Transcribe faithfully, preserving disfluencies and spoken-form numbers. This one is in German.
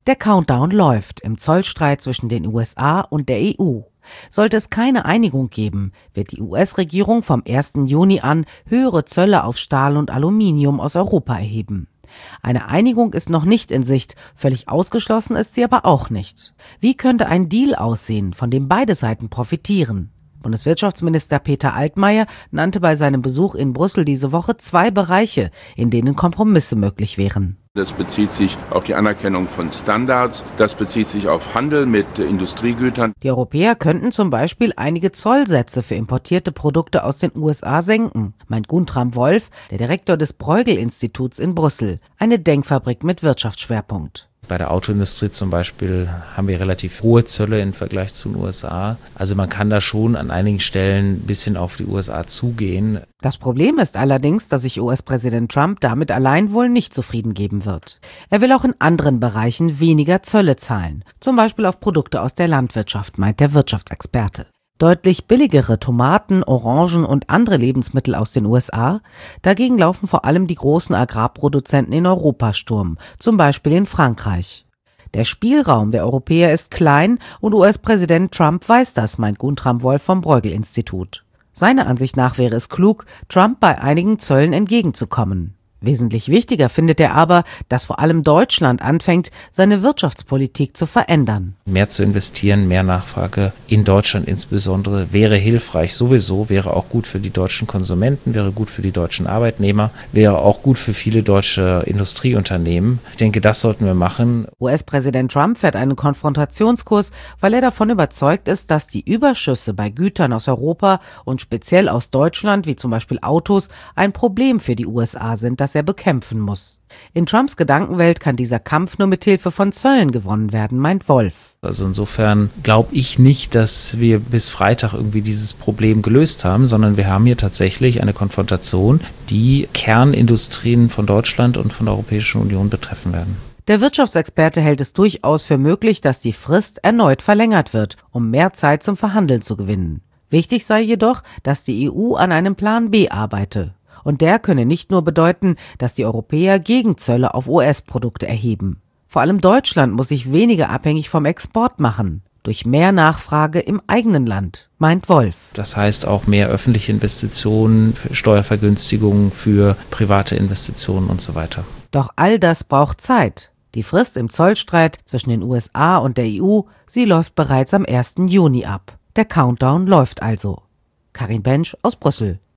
Der Countdown läuft im Zollstreit zwischen den U S A und der E U. Sollte es keine Einigung geben, wird die U S-Regierung vom ersten Juni an höhere Zölle auf Stahl und Aluminium aus Europa erheben. Eine Einigung ist noch nicht in Sicht, völlig ausgeschlossen ist sie aber auch nicht. Wie könnte ein Deal aussehen, von dem beide Seiten profitieren? Bundeswirtschaftsminister Peter Altmaier nannte bei seinem Besuch in Brüssel diese Woche zwei Bereiche, in denen Kompromisse möglich wären. Das bezieht sich auf die Anerkennung von Standards, das bezieht sich auf Handel mit Industriegütern. Die Europäer könnten zum Beispiel einige Zollsätze für importierte Produkte aus den U S A senken, meint Guntram Wolf, der Direktor des Bruegel-Instituts in Brüssel, eine Denkfabrik mit Wirtschaftsschwerpunkt. Bei der Autoindustrie zum Beispiel haben wir relativ hohe Zölle im Vergleich zu den U S A. Also man kann da schon an einigen Stellen ein bisschen auf die U S A zugehen. Das Problem ist allerdings, dass sich U S-Präsident Trump damit allein wohl nicht zufrieden geben wird. Er will auch in anderen Bereichen weniger Zölle zahlen, zum Beispiel auf Produkte aus der Landwirtschaft, meint der Wirtschaftsexperte. Deutlich billigere Tomaten, Orangen und andere Lebensmittel aus den U S A. Dagegen laufen vor allem die großen Agrarproduzenten in Europa Sturm, zum Beispiel in Frankreich. Der Spielraum der Europäer ist klein und U S-Präsident Trump weiß das, meint Guntram Wolf vom Bruegel-Institut. Seiner Ansicht nach wäre es klug, Trump bei einigen Zöllen entgegenzukommen. Wesentlich wichtiger findet er aber, dass vor allem Deutschland anfängt, seine Wirtschaftspolitik zu verändern. Mehr zu investieren, mehr Nachfrage in Deutschland insbesondere wäre hilfreich sowieso, wäre auch gut für die deutschen Konsumenten, wäre gut für die deutschen Arbeitnehmer, wäre auch gut für viele deutsche Industrieunternehmen. Ich denke, das sollten wir machen. U S-Präsident Trump fährt einen Konfrontationskurs, weil er davon überzeugt ist, dass die Überschüsse bei Gütern aus Europa und speziell aus Deutschland, wie zum Beispiel Autos, ein Problem für die U S A sind, das er bekämpfen muss. In Trumps Gedankenwelt kann dieser Kampf nur mit Hilfe von Zöllen gewonnen werden, meint Wolf. Also insofern glaube ich nicht, dass wir bis Freitag irgendwie dieses Problem gelöst haben, sondern wir haben hier tatsächlich eine Konfrontation, die Kernindustrien von Deutschland und von der Europäischen Union betreffen werden. Der Wirtschaftsexperte hält es durchaus für möglich, dass die Frist erneut verlängert wird, um mehr Zeit zum Verhandeln zu gewinnen. Wichtig sei jedoch, dass die E U an einem Plan B arbeite. Und der könne nicht nur bedeuten, dass die Europäer Gegenzölle auf U S-Produkte erheben. Vor allem Deutschland muss sich weniger abhängig vom Export machen, durch mehr Nachfrage im eigenen Land, meint Wolf. Das heißt auch mehr öffentliche Investitionen, Steuervergünstigungen für private Investitionen und so weiter. Doch all das braucht Zeit. Die Frist im Zollstreit zwischen den U S A und der E U, sie läuft bereits am ersten Juni ab. Der Countdown läuft also. Karin Bensch aus Brüssel.